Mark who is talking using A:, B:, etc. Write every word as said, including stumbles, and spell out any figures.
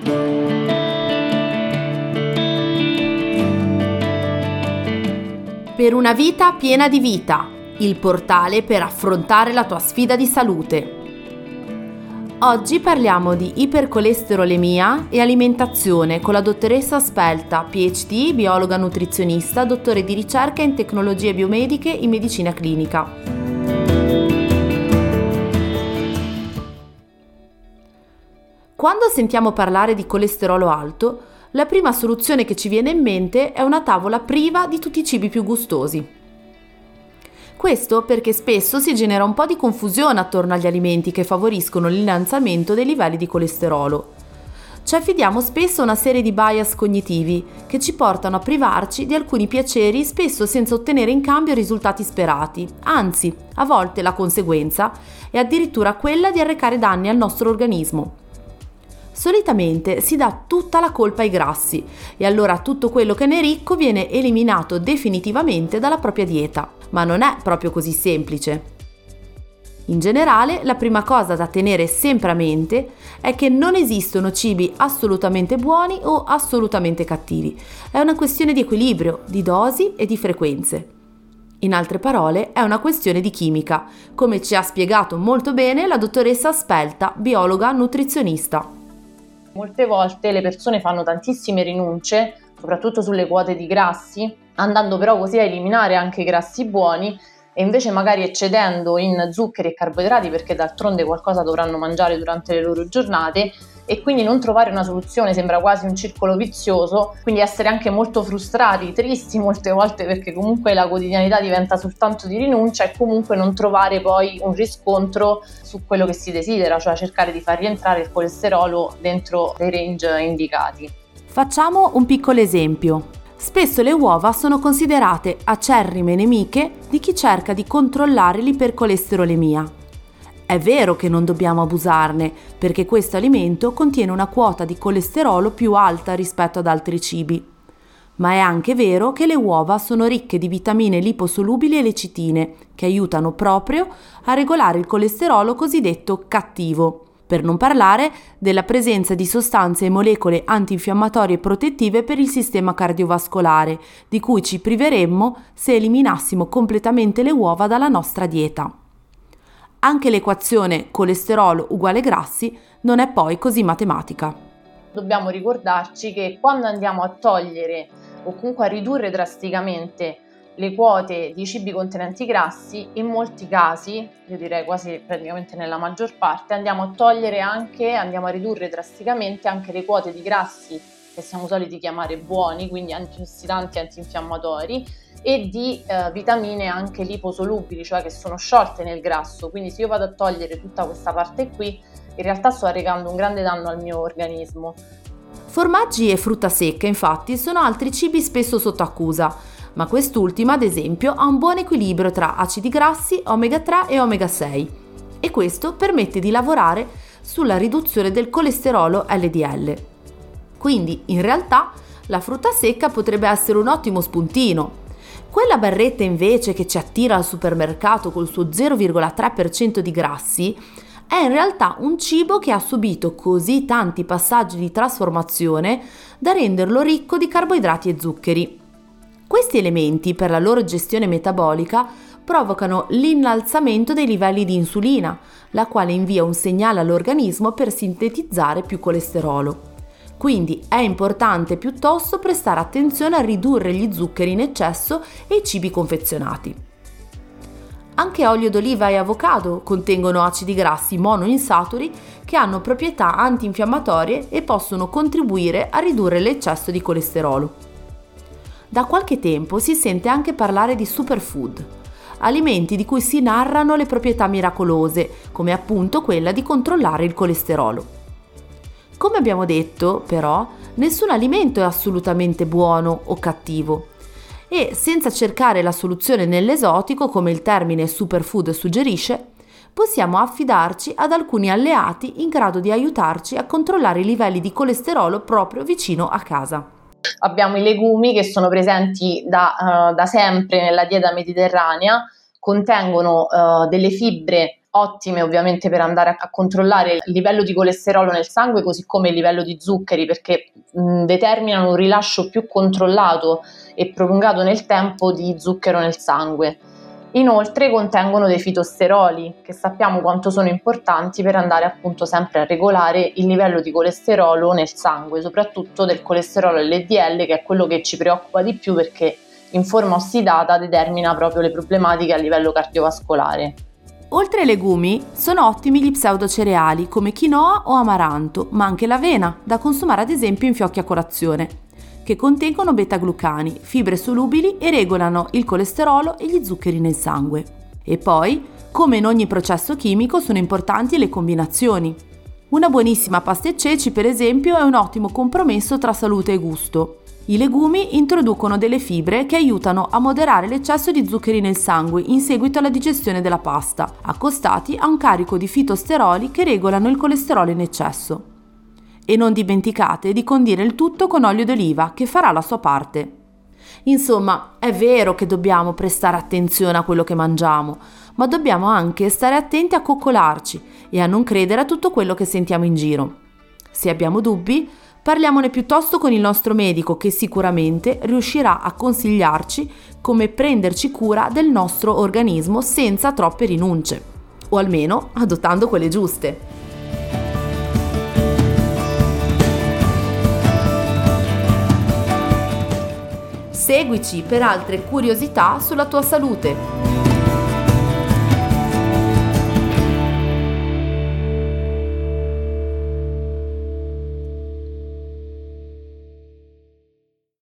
A: Per una vita piena di vita, il portale per affrontare la tua sfida di salute. Oggi parliamo di ipercolesterolemia e alimentazione con la dottoressa Spelta, P H D, biologa nutrizionista, dottore di ricerca in tecnologie biomediche in medicina clinica. Quando sentiamo parlare di colesterolo alto, la prima soluzione che ci viene in mente è una tavola priva di tutti i cibi più gustosi. Questo perché spesso si genera un po' di confusione attorno agli alimenti che favoriscono l'innalzamento dei livelli di colesterolo. Ci affidiamo spesso a una serie di bias cognitivi che ci portano a privarci di alcuni piaceri, spesso senza ottenere in cambio risultati sperati. Anzi, a volte la conseguenza è addirittura quella di arrecare danni al nostro organismo. Solitamente si dà tutta la colpa ai grassi e allora tutto quello che ne è ricco viene eliminato definitivamente dalla propria dieta, ma non è proprio così semplice. In generale, la prima cosa da tenere sempre a mente è che non esistono cibi assolutamente buoni o assolutamente cattivi, è una questione di equilibrio, di dosi e di frequenze. In altre parole, è una questione di chimica, come ci ha spiegato molto bene la dottoressa Spelta, biologa nutrizionista.
B: Molte volte le persone fanno tantissime rinunce, soprattutto sulle quote di grassi, andando però così a eliminare anche i grassi buoni e invece magari eccedendo in zuccheri e carboidrati, perché d'altronde qualcosa dovranno mangiare durante le loro giornate, e quindi non trovare una soluzione sembra quasi un circolo vizioso, quindi essere anche molto frustrati, tristi molte volte perché comunque la quotidianità diventa soltanto di rinuncia e comunque non trovare poi un riscontro su quello che si desidera, cioè cercare di far rientrare il colesterolo dentro dei range indicati.
A: Facciamo un piccolo esempio. Spesso le uova sono considerate acerrime nemiche di chi cerca di controllare l'ipercolesterolemia. È vero che non dobbiamo abusarne, perché questo alimento contiene una quota di colesterolo più alta rispetto ad altri cibi. Ma è anche vero che le uova sono ricche di vitamine liposolubili e lecitine, che aiutano proprio a regolare il colesterolo cosiddetto cattivo, per non parlare della presenza di sostanze e molecole antinfiammatorie protettive per il sistema cardiovascolare, di cui ci priveremmo se eliminassimo completamente le uova dalla nostra dieta. Anche l'equazione colesterolo uguale grassi non è poi così matematica.
B: Dobbiamo ricordarci che quando andiamo a togliere o comunque a ridurre drasticamente le quote di cibi contenenti grassi, in molti casi, io direi quasi praticamente nella maggior parte, andiamo a togliere anche, andiamo a ridurre drasticamente anche le quote di grassi che siamo soliti chiamare buoni, quindi antiossidanti, antinfiammatori, e di eh, vitamine anche liposolubili, cioè che sono sciolte nel grasso. Quindi se io vado a togliere tutta questa parte qui, in realtà sto arrecando un grande danno al mio organismo.
A: Formaggi e frutta secca, infatti, sono altri cibi spesso sotto accusa, ma quest'ultima, ad esempio, ha un buon equilibrio tra acidi grassi, omega tre e omega sei, e questo permette di lavorare sulla riduzione del colesterolo L D L. Quindi, in realtà, la frutta secca potrebbe essere un ottimo spuntino. Quella barretta invece che ci attira al supermercato col suo zero virgola tre per cento di grassi è in realtà un cibo che ha subito così tanti passaggi di trasformazione da renderlo ricco di carboidrati e zuccheri. Questi elementi, per la loro gestione metabolica, provocano l'innalzamento dei livelli di insulina, la quale invia un segnale all'organismo per sintetizzare più colesterolo. Quindi è importante piuttosto prestare attenzione a ridurre gli zuccheri in eccesso e i cibi confezionati. Anche olio d'oliva e avocado contengono acidi grassi monoinsaturi che hanno proprietà antinfiammatorie e possono contribuire a ridurre l'eccesso di colesterolo. Da qualche tempo si sente anche parlare di superfood, alimenti di cui si narrano le proprietà miracolose, come appunto quella di controllare il colesterolo. Come abbiamo detto, però, nessun alimento è assolutamente buono o cattivo e, senza cercare la soluzione nell'esotico, come il termine superfood suggerisce, possiamo affidarci ad alcuni alleati in grado di aiutarci a controllare i livelli di colesterolo proprio vicino a casa.
B: Abbiamo i legumi che sono presenti da, uh, da sempre nella dieta mediterranea, contengono uh, delle fibre ottime ovviamente per andare a, a controllare il livello di colesterolo nel sangue, così come il livello di zuccheri, perché mh, determinano un rilascio più controllato e prolungato nel tempo di zucchero nel sangue. Inoltre contengono dei fitosteroli, che sappiamo quanto sono importanti per andare appunto sempre a regolare il livello di colesterolo nel sangue, soprattutto del colesterolo L D L, che è quello che ci preoccupa di più perché in forma ossidata determina proprio le problematiche a livello cardiovascolare.
A: Oltre ai legumi, sono ottimi gli pseudocereali come quinoa o amaranto, ma anche l'avena, da consumare ad esempio in fiocchi a colazione, che contengono beta-glucani, fibre solubili e regolano il colesterolo e gli zuccheri nel sangue. E poi, come in ogni processo chimico, sono importanti le combinazioni. Una buonissima pasta e ceci, per esempio, è un ottimo compromesso tra salute e gusto. I legumi introducono delle fibre che aiutano a moderare l'eccesso di zuccheri nel sangue in seguito alla digestione della pasta, accostati a un carico di fitosteroli che regolano il colesterolo in eccesso. E non dimenticate di condire il tutto con olio d'oliva, che farà la sua parte. Insomma, è vero che dobbiamo prestare attenzione a quello che mangiamo, ma dobbiamo anche stare attenti a coccolarci e a non credere a tutto quello che sentiamo in giro. Se abbiamo dubbi, parliamone piuttosto con il nostro medico, che sicuramente riuscirà a consigliarci come prenderci cura del nostro organismo senza troppe rinunce, o almeno adottando quelle giuste. Seguici per altre curiosità sulla tua salute.